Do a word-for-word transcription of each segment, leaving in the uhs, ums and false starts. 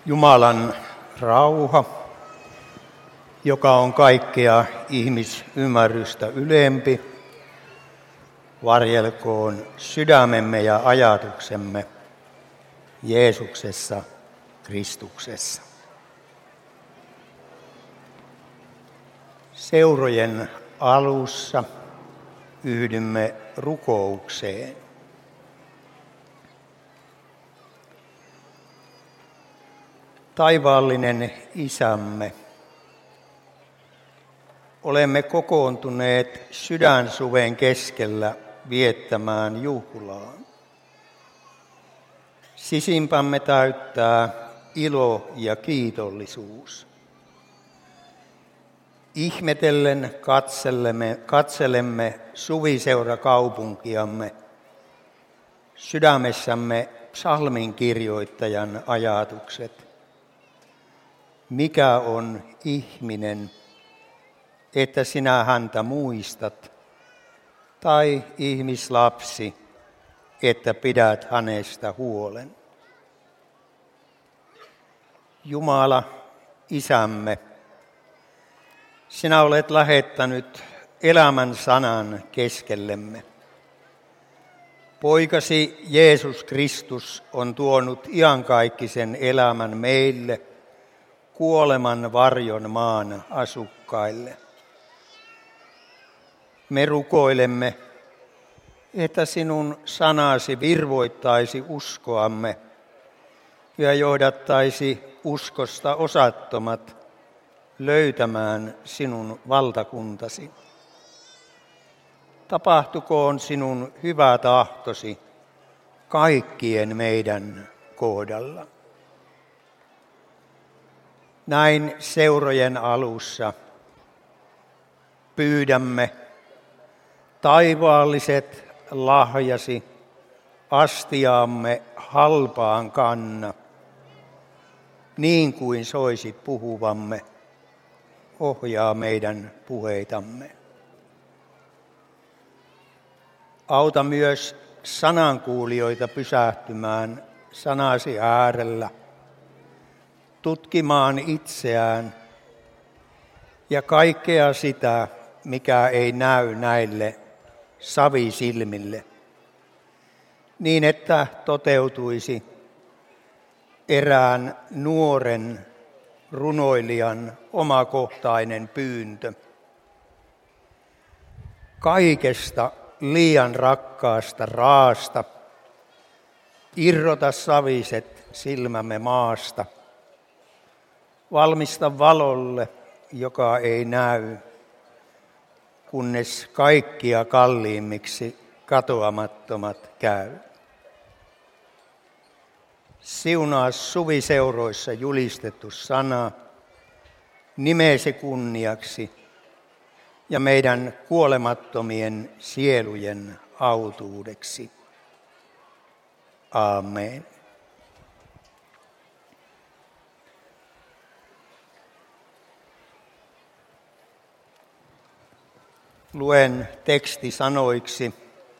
Jumalan rauha, joka on kaikkea ihmisymmärrystä ylempi, varjelkoon sydämemme ja ajatuksemme Jeesuksessa Kristuksessa. Seurojen alussa yhdymme rukoukseen. Taivaallinen Isämme, olemme kokoontuneet sydänsuven keskellä viettämään juhlaa. Sisimpämme täyttää ilo ja kiitollisuus. Ihmetellen katselemme, katselemme suviseurakaupunkiamme, sydämessämme psalmin kirjoittajan ajatukset. Mikä on ihminen, että sinä häntä muistat, tai ihmislapsi, että pidät hänestä huolen. Jumala, Isämme, sinä olet lähettänyt elämän sanan keskellemme. Poikasi Jeesus Kristus on tuonut iankaikkisen elämän meille, kuoleman varjon maan asukkaille. Me rukoilemme, että sinun sanasi virvoittaisi uskoamme ja johdattaisi uskosta osattomat löytämään sinun valtakuntasi. Tapahtukoon sinun hyvä tahtosi kaikkien meidän kohdalla. Näin seurojen alussa pyydämme taivaalliset lahjasi astiaamme halpaan kanna, niin kuin soisit puhuvamme, ohjaa meidän puheitamme. Auta myös sanankuulijoita pysähtymään sanasi äärellä, tutkimaan itseään ja kaikkea sitä, mikä ei näy näille savisilmille, niin että toteutuisi erään nuoren runoilijan omakohtainen pyyntö. Kaikesta liian rakkaasta raasta irrota saviset silmämme maasta. Valmista valolle, joka ei näy, kunnes kaikkia kalliimmiksi katoamattomat käy. Siunaa suviseuroissa julistettu sana nimesi kunniaksi ja meidän kuolemattomien sielujen autuudeksi. Aamen. Luen tekstisanoiksi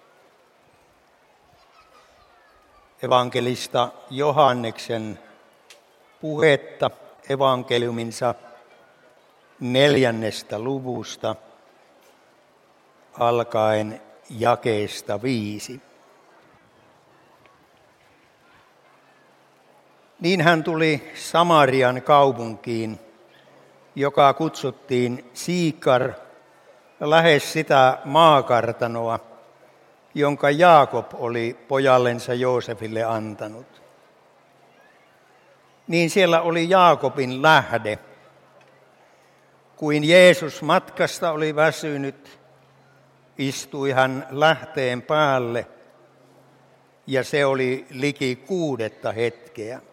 evankelista Johanneksen puhetta evankeliuminsa neljännestä luvusta alkaen jakeesta viisi. Niin hän tuli Samarian kaupunkiin, joka kutsuttiin Siikar, lähes sitä maakartanoa, jonka Jaakob oli pojallensa Joosefille antanut. Niin siellä oli Jaakobin lähde. Kuin Jeesus matkasta oli väsynyt, istui hän lähteen päälle, ja se oli liki kuudetta hetkeä.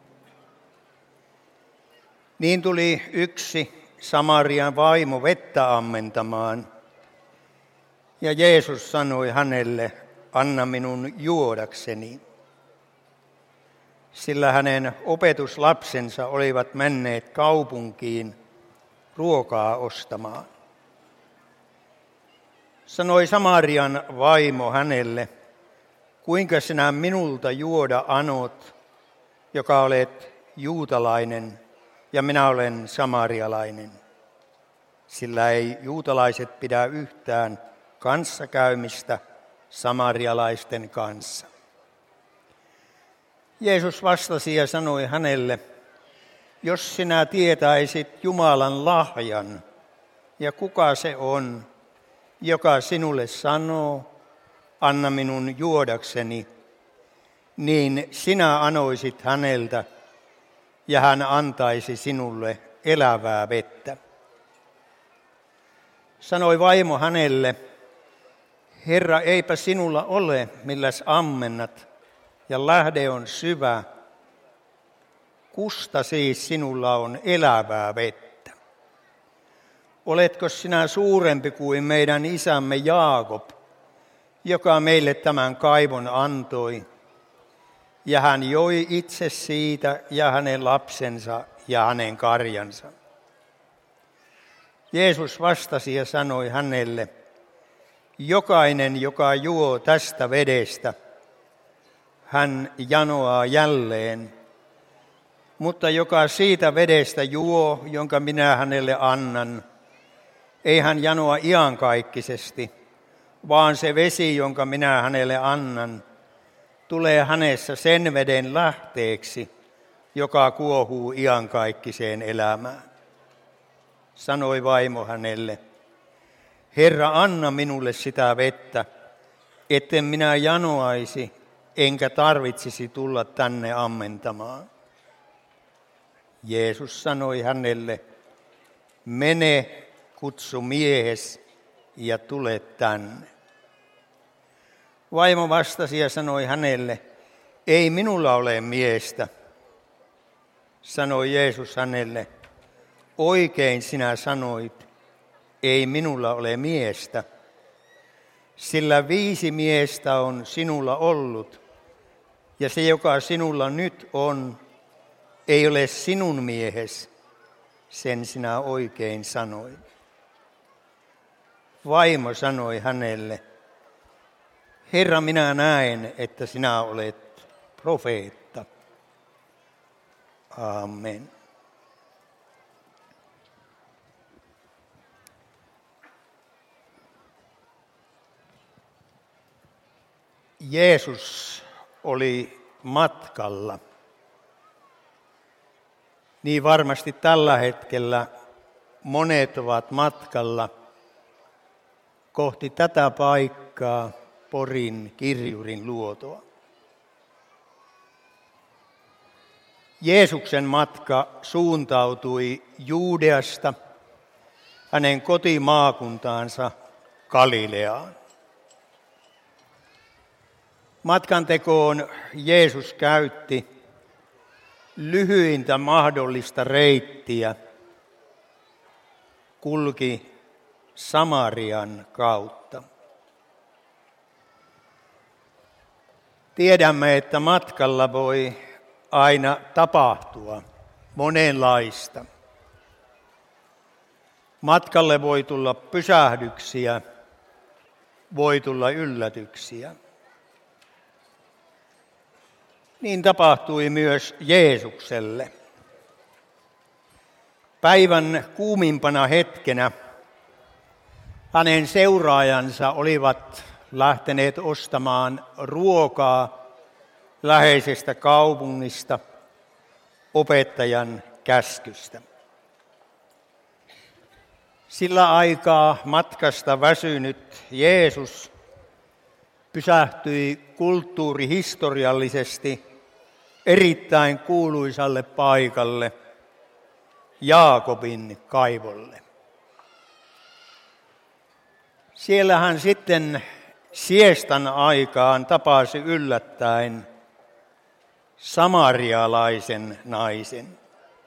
Niin tuli yksi Samarian vaimo vettä ammentamaan, ja Jeesus sanoi hänelle, anna minun juodakseni, sillä hänen opetuslapsensa olivat menneet kaupunkiin ruokaa ostamaan. Sanoi Samarian vaimo hänelle, kuinka sinä minulta juoda anot, joka olet juutalainen ja minä olen samarialainen. Sillä ei juutalaiset pidä yhtään kanssakäymistä samarialaisten kanssa. Jeesus vastasi ja sanoi hänelle, jos sinä tietäisit Jumalan lahjan ja kuka se on, joka sinulle sanoo, anna minun juodakseni, niin sinä anoisit häneltä ja hän antaisi sinulle elävää vettä. Sanoi vaimo hänelle, Herra, eipä sinulla ole, milläs ammennat, ja lähde on syvä. Kusta siis sinulla on elävää vettä? Oletko sinä suurempi kuin meidän isämme Jaakob, joka meille tämän kaivon antoi, ja hän joi itse siitä ja hänen lapsensa ja hänen karjansa? Jeesus vastasi ja sanoi hänelle, jokainen, joka juo tästä vedestä, hän janoaa jälleen, mutta joka siitä vedestä juo, jonka minä hänelle annan, ei hän janoa iankaikkisesti, vaan se vesi, jonka minä hänelle annan, tulee hänessä sen veden lähteeksi, joka kuohuu iankaikkiseen elämään. Sanoi vaimo hänelle, Herra, anna minulle sitä vettä, etten minä janoaisi, enkä tarvitsisi tulla tänne ammentamaan. Jeesus sanoi hänelle, mene, kutsu miehes ja tule tänne. Vaimo vastasi ja sanoi hänelle, ei minulla ole miestä. Sanoi Jeesus hänelle, oikein sinä sanoit, ei minulla ole miestä, sillä viisi miestä on sinulla ollut, ja se, joka sinulla nyt on, ei ole sinun miehes, sen sinä oikein sanoit. Vaimo sanoi hänelle, Herra, minä näen, että sinä olet profeetta. Amen. Jeesus oli matkalla. Niin varmasti tällä hetkellä monet ovat matkalla kohti tätä paikkaa, Porin Kirjurin luotoa. Jeesuksen matka suuntautui Juudeasta hänen kotimaakuntaansa Galileaan. Matkantekoon Jeesus käytti lyhyintä mahdollista reittiä, kulki Samarian kautta. Tiedämme, että matkalla voi aina tapahtua monenlaista. Matkalle voi tulla pysähdyksiä, voi tulla yllätyksiä. Niin tapahtui myös Jeesukselle. Päivän kuumimpana hetkenä hänen seuraajansa olivat lähteneet ostamaan ruokaa läheisestä kaupungista opettajan käskystä. Sillä aikaa matkasta väsynyt Jeesus pysähtyi kulttuurihistoriallisesti erittäin kuuluisalle paikalle, Jaakobin kaivolle. Siellä hän sitten siestan aikaan tapasi yllättäen samarialaisen naisen.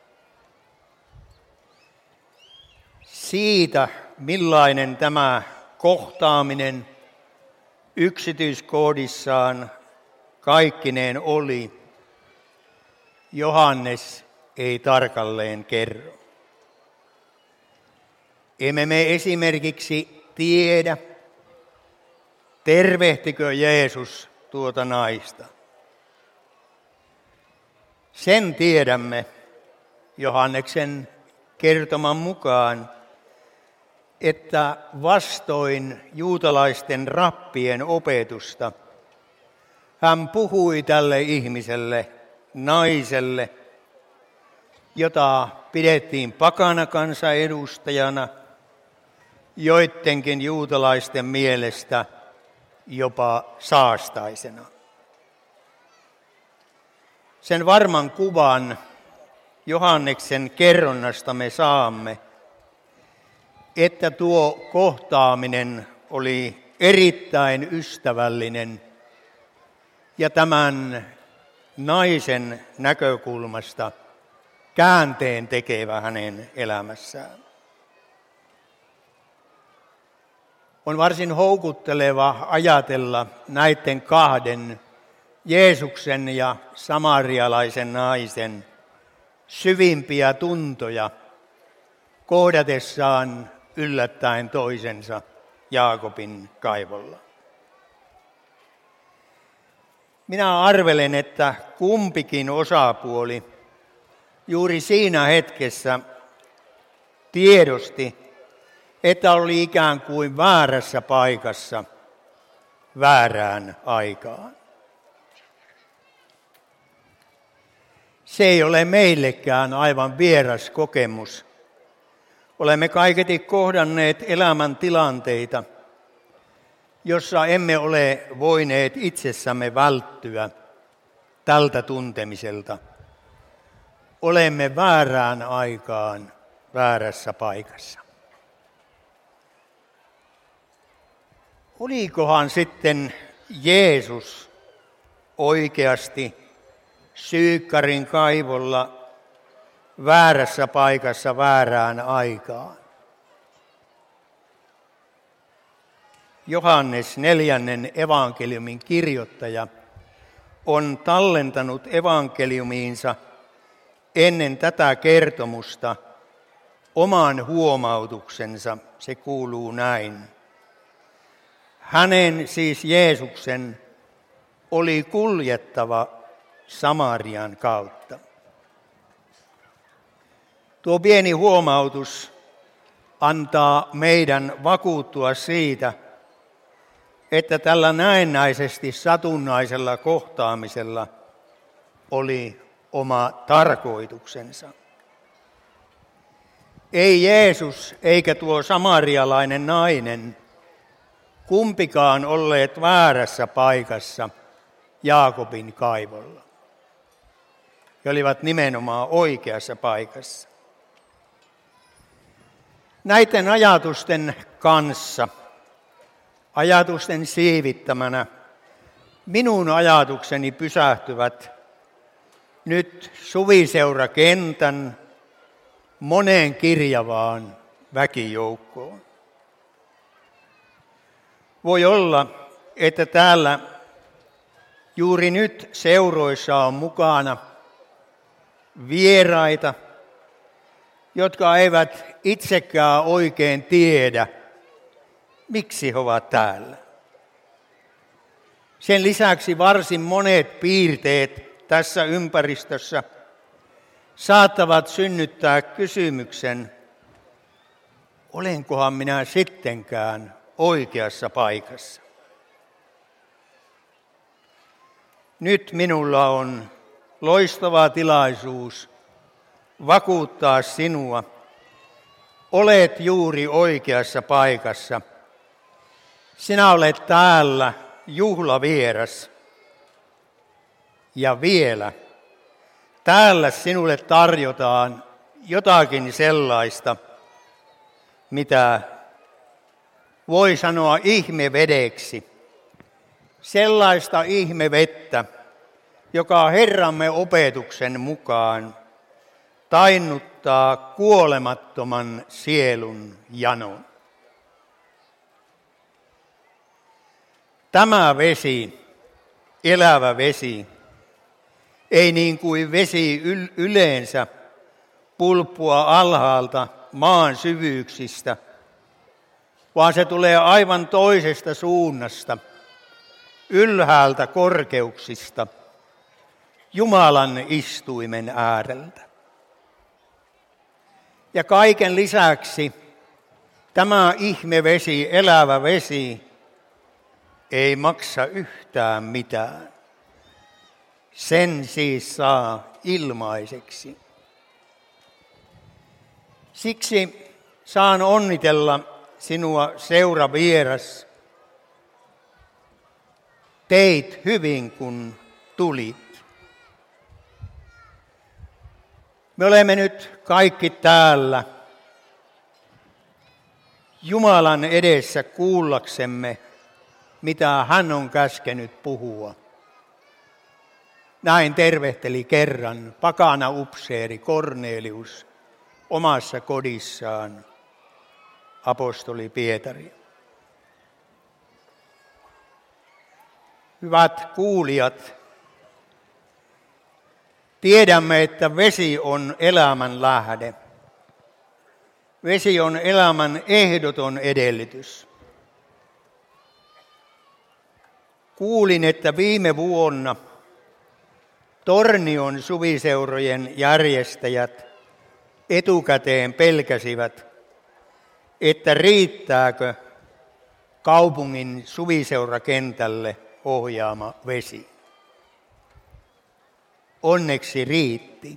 Siitä, millainen tämä kohtaaminen yksityiskohdissaan kaikkineen oli, Johannes ei tarkalleen kerro. Emme me esimerkiksi tiedä, tervehtikö Jeesus tuota naista. Sen tiedämme Johanneksen kertoman mukaan, että vastoin juutalaisten rappien opetusta hän puhui tälle ihmiselle, naiselle, jota pidettiin pakana kansanedustajana, joidenkin juutalaisten mielestä jopa saastaisena. Sen varman kuvan Johanneksen kerronnasta me saamme, että tuo kohtaaminen oli erittäin ystävällinen ja tämän naisen näkökulmasta käänteen tekevä hänen elämässään. On varsin houkutteleva ajatella näiden kahden, Jeesuksen ja samarialaisen naisen, syvimpiä tuntoja kohdatessaan yllättäen toisensa Jaakobin kaivolla. Minä arvelen, että kumpikin osapuoli juuri siinä hetkessä tiedosti, että oli ikään kuin väärässä paikassa väärään aikaan. Se ei ole meillekään aivan vieras kokemus. Olemme kaiketi kohdanneet elämän tilanteita, jossa emme ole voineet itsessämme välttyä tältä tuntemiselta. Olemme väärään aikaan väärässä paikassa. Olikohan sitten Jeesus oikeasti Syykkarin kaivolla väärässä paikassa väärään aikaan? Johannes neljännen evankeliumin kirjoittaja on tallentanut evankeliumiinsa ennen tätä kertomusta oman huomautuksensa. Se kuuluu näin. Hänen, siis Jeesuksen, oli kuljettava Samarian kautta. Tuo pieni huomautus antaa meidän vakuuttua siitä, että tällä näennäisesti satunnaisella kohtaamisella oli oma tarkoituksensa. Ei Jeesus eikä tuo samarialainen nainen kumpikaan olleet väärässä paikassa Jaakobin kaivolla. He olivat nimenomaan oikeassa paikassa. Näiden ajatusten kanssa, ajatusten siivittämänä, minun ajatukseni pysähtyvät nyt suviseurakentän moneen kirjavaan väkijoukkoon. Voi olla, että täällä juuri nyt seuroissa on mukana vieraita, jotka eivät itsekään oikein tiedä, miksi he ovat täällä. Sen lisäksi varsin monet piirteet tässä ympäristössä saattavat synnyttää kysymyksen, olenkohan minä sittenkään oikeassa paikassa. Nyt minulla on loistava tilaisuus vakuuttaa sinua, olet juuri oikeassa paikassa. Sinä olet täällä juhlavieras. Ja vielä, täällä sinulle tarjotaan jotakin sellaista, mitä voi sanoa ihmevedeksi. Sellaista ihmevettä, joka Herramme opetuksen mukaan tainnuttaa kuolemattoman sielun janon. Tämä vesi, elävä vesi, ei niin kuin vesi yleensä pulppua alhaalta maan syvyyksistä, vaan se tulee aivan toisesta suunnasta, ylhäältä korkeuksista, Jumalan istuimen ääreltä. Ja kaiken lisäksi tämä ihmevesi, elävä vesi, ei maksa yhtään mitään. Sen siis saa ilmaiseksi. Siksi saan onnitella sinua, seuravieras. Teit hyvin, kun tulit. Me olemme nyt kaikki täällä Jumalan edessä kuullaksemme, mitä hän on käskenyt puhua. Näin tervehteli kerran pakana upseeri Kornelius omassa kodissaan apostoli Pietari. Hyvät kuulijat, tiedämme, että vesi on elämän lähde. Vesi on elämän ehdoton edellytys. Kuulin, että viime vuonna Tornion suviseurojen järjestäjät etukäteen pelkäsivät, että riittääkö kaupungin suviseurakentälle ohjaama vesi. Onneksi riitti.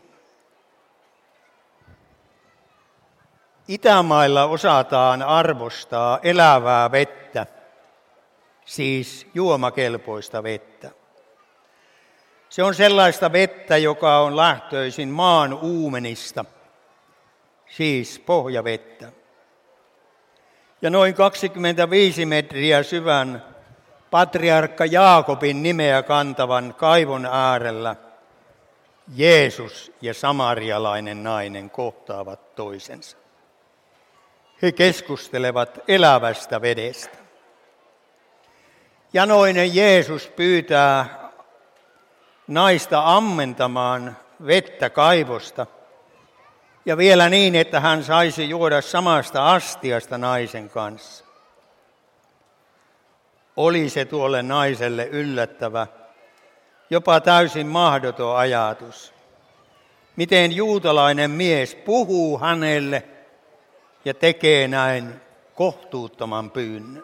Itämailla osataan arvostaa elävää vettä, siis juomakelpoista vettä. Se on sellaista vettä, joka on lähtöisin maan uumenista, siis pohjavettä. Ja noin kaksikymmentäviisi metriä syvän patriarkka Jaakobin nimeä kantavan kaivon äärellä Jeesus ja samarialainen nainen kohtaavat toisensa. He keskustelevat elävästä vedestä. Janoinen Jeesus pyytää naista ammentamaan vettä kaivosta ja vielä niin, että hän saisi juoda samasta astiasta naisen kanssa. Oli se tuolle naiselle yllättävä, jopa täysin mahdoton ajatus. Miten juutalainen mies puhuu hänelle ja tekee näin kohtuuttoman pyynnön.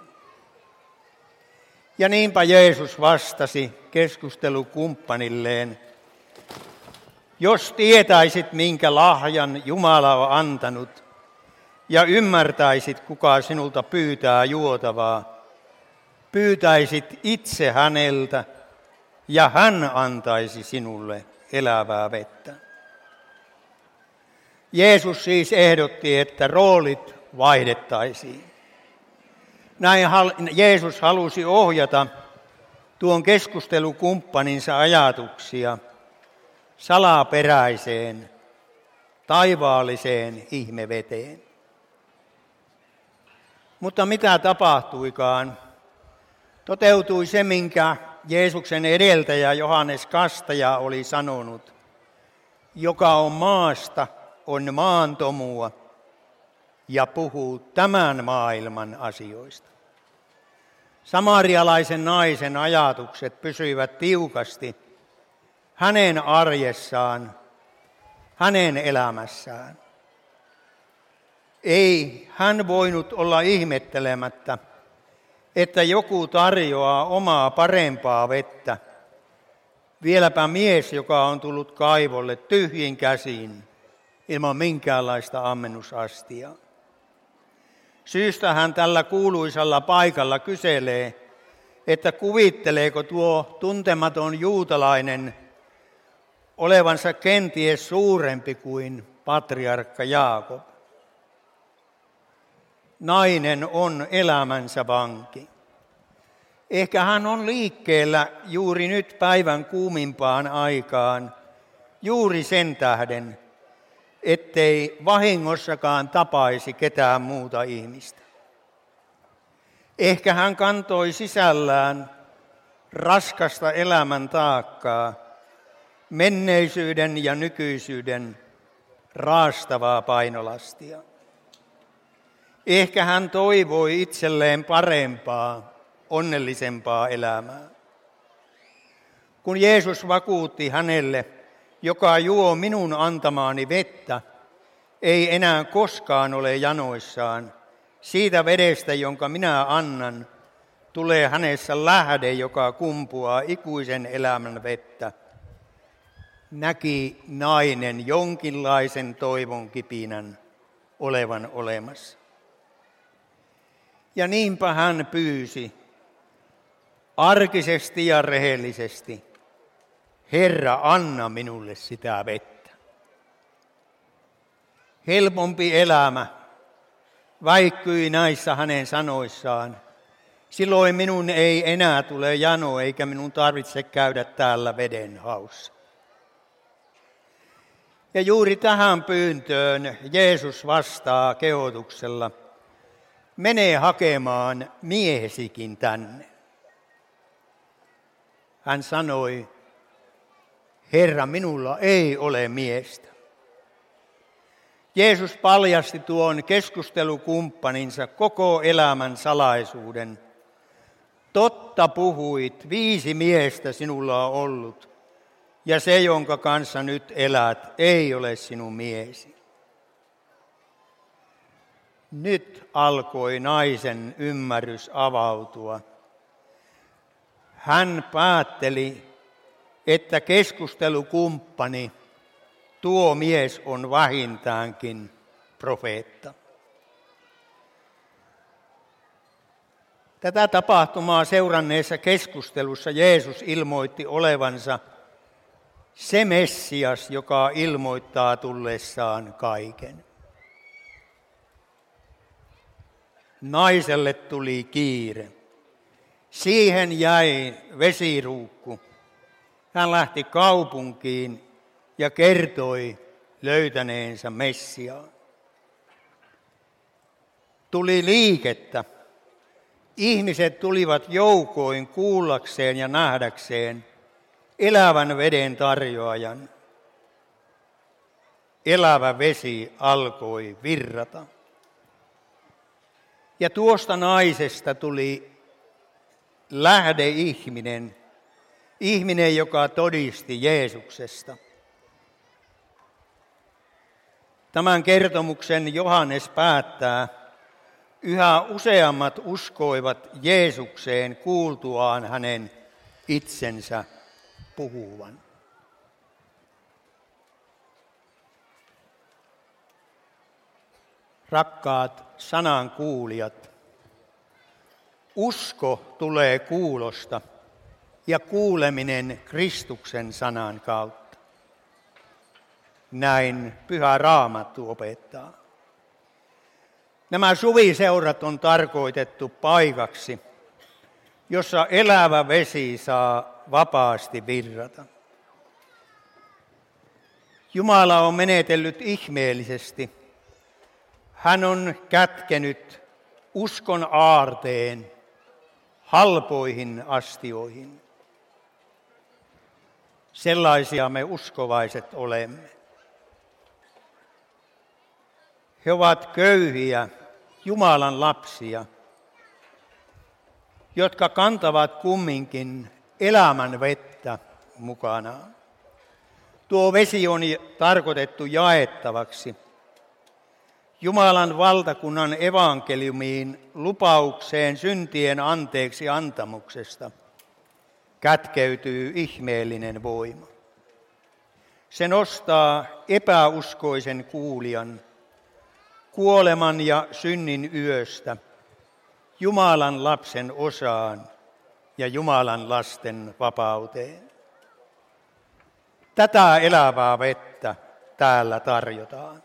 Ja niinpä Jeesus vastasi keskustelukumppanilleen, jos tietäisit, minkä lahjan Jumala on antanut, ja ymmärtäisit, kuka sinulta pyytää juotavaa, pyytäisit itse häneltä, ja hän antaisi sinulle elävää vettä. Jeesus siis ehdotti, että roolit vaihdettaisiin. Näin Jeesus halusi ohjata tuon keskustelukumppaninsa ajatuksia salaperäiseen, taivaalliseen ihmeveteen. Mutta mitä tapahtuikaan? Toteutui se, minkä Jeesuksen edeltäjä Johannes Kastaja oli sanonut, joka on maasta, on maantomua ja puhuu tämän maailman asioista. Samarialaisen naisen ajatukset pysyivät tiukasti hänen arjessaan, hänen elämässään. Ei hän voinut olla ihmettelemättä, että joku tarjoaa omaa parempaa vettä, vieläpä mies, joka on tullut kaivolle tyhjin käsin, ilman minkäänlaista ammennusastiaa. Syystä hän tällä kuuluisalla paikalla kyselee, että kuvitteleeko tuo tuntematon juutalainen olevansa kenties suurempi kuin patriarkka Jaakob. Nainen on elämänsä vanki. Ehkä hän on liikkeellä juuri nyt päivän kuumimpaan aikaan, juuri sen tähden, ettei vahingossakaan tapaisi ketään muuta ihmistä. Ehkä hän kantoi sisällään raskasta elämän taakkaa, menneisyyden ja nykyisyyden raastavaa painolastia. Ehkä hän toivoi itselleen parempaa, onnellisempaa elämää. Kun Jeesus vakuutti hänelle, joka juo minun antamaani vettä, ei enää koskaan ole janoissaan. Siitä vedestä, jonka minä annan, tulee hänessä lähde, joka kumpuaa ikuisen elämän vettä. Näki nainen jonkinlaisen toivon kipinän olevan olemassa. Ja niinpä hän pyysi arkisesti ja rehellisesti, Herra, anna minulle sitä vettä. Helpompi elämä väikkyi näissä hänen sanoissaan. Silloin minun ei enää tule jano, eikä minun tarvitse käydä täällä veden haussa. Ja juuri tähän pyyntöön Jeesus vastaa kehotuksella, mene hakemaan miehesikin tänne. Hän sanoi, Herra, minulla ei ole miestä. Jeesus paljasti tuon keskustelukumppaninsa koko elämän salaisuuden. Totta puhuit, viisi miestä sinulla on ollut, ja se, jonka kanssa nyt elät, ei ole sinun miesi. Nyt alkoi naisen ymmärrys avautua. Hän päätteli, että keskustelukumppani, tuo mies on vähintäänkin profeetta. Tätä tapahtumaa seuranneessa keskustelussa Jeesus ilmoitti olevansa se Messias, joka ilmoittaa tullessaan kaiken. Naiselle tuli kiire. Siihen jäi vesiruukku. Hän lähti kaupunkiin ja kertoi löytäneensä Messiaan. Tuli liikettä. Ihmiset tulivat joukoin kuullakseen ja nähdäkseen elävän veden tarjoajan. Elävä vesi alkoi virrata. Ja tuosta naisesta tuli lähdeihminen, ihminen, joka todisti Jeesuksesta. Tämän kertomuksen Johannes päättää, yhä useammat uskoivat Jeesukseen kuultuaan hänen itsensä puhuvan. Rakkaat sanan kuulijat, usko tulee kuulosta ja kuuleminen Kristuksen sanan kautta. Näin Pyhä Raamattu opettaa. Nämä suviseurat on tarkoitettu paikaksi, jossa elävä vesi saa vapaasti virrata. Jumala on menetellyt ihmeellisesti. Hän on kätkenyt uskon aarteen halpoihin astioihin. Sellaisia me uskovaiset olemme. He ovat köyhiä Jumalan lapsia, jotka kantavat kumminkin elämän vettä mukanaan. Tuo vesi on tarkoitettu jaettavaksi. Jumalan valtakunnan evankeliumiin lupaukseen syntien anteeksi antamuksesta kätkeytyy ihmeellinen voima. Se nostaa epäuskoisen kuulijan kuoleman ja synnin yöstä Jumalan lapsen osaan ja Jumalan lasten vapauteen. Tätä elävää vettä täällä tarjotaan.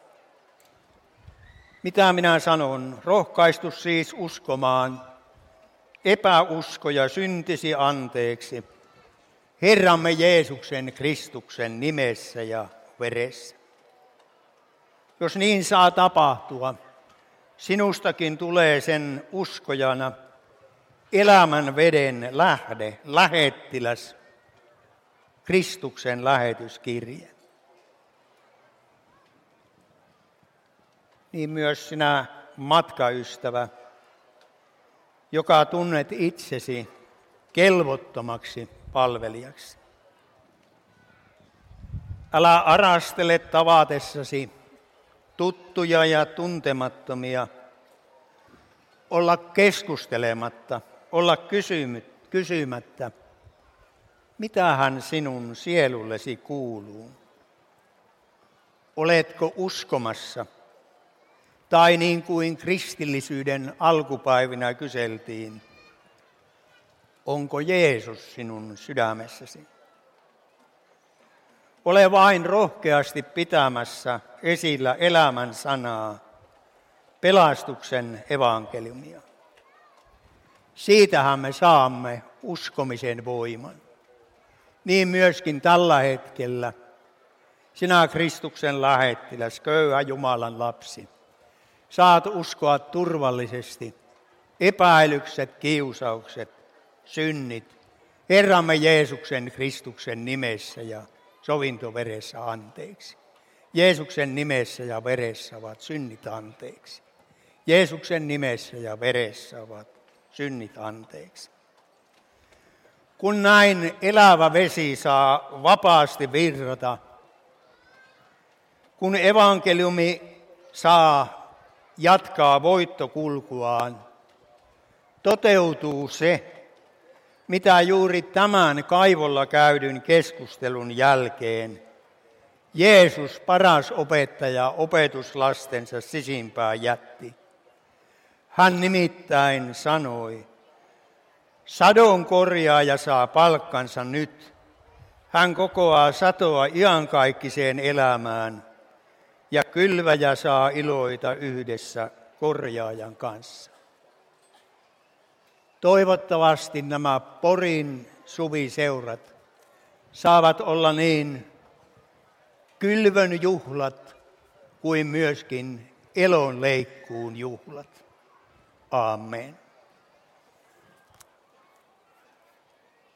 Mitä minä sanon? Rohkaistu siis uskomaan, epäusko ja syntisi anteeksi Herramme Jeesuksen Kristuksen nimessä ja veressä. Jos niin saa tapahtua, sinustakin tulee sen uskojana elämän veden lähde, lähettiläs, Kristuksen lähetyskirje. Niin myös sinä matkaystävä, joka tunnet itsesi kelvottomaksi palvelijaksi. Älä arastele tavatessasi tuttuja ja tuntemattomia, olla keskustelematta, olla kysymättä, mitähän sinun sielullesi kuuluu. Oletko uskomassa? Tai niin kuin kristillisyyden alkupäivinä kyseltiin, onko Jeesus sinun sydämessäsi? Ole vain rohkeasti pitämässä esillä elämän sanaa, pelastuksen evankeliumia. Siitähän me saamme uskomisen voiman. Niin myöskin tällä hetkellä sinä Kristuksen lähettiläs, köyhä Jumalan lapsi, saat uskoa turvallisesti epäilykset, kiusaukset, synnit Herramme Jeesuksen Kristuksen nimessä ja sovintoveressä anteeksi. Jeesuksen nimessä ja veressä ovat synnit anteeksi. Jeesuksen nimessä ja veressä ovat synnit anteeksi. Kun näin elävä vesi saa vapaasti virrata, kun evankeliumi saa jatkaa voittokulkuaan, toteutuu se, mitä juuri tämän kaivolla käydyn keskustelun jälkeen Jeesus, paras opettaja, opetuslastensa sisimpään jätti. Hän nimittäin sanoi, sadon korjaaja saa palkkansa nyt. Hän kokoaa satoa iankaikkiseen elämään ja kylväjä saa iloita yhdessä korjaajan kanssa. Toivottavasti nämä Porin suviseurat saavat olla niin kylvön juhlat kuin myöskin elonleikkuun juhlat. Aamen.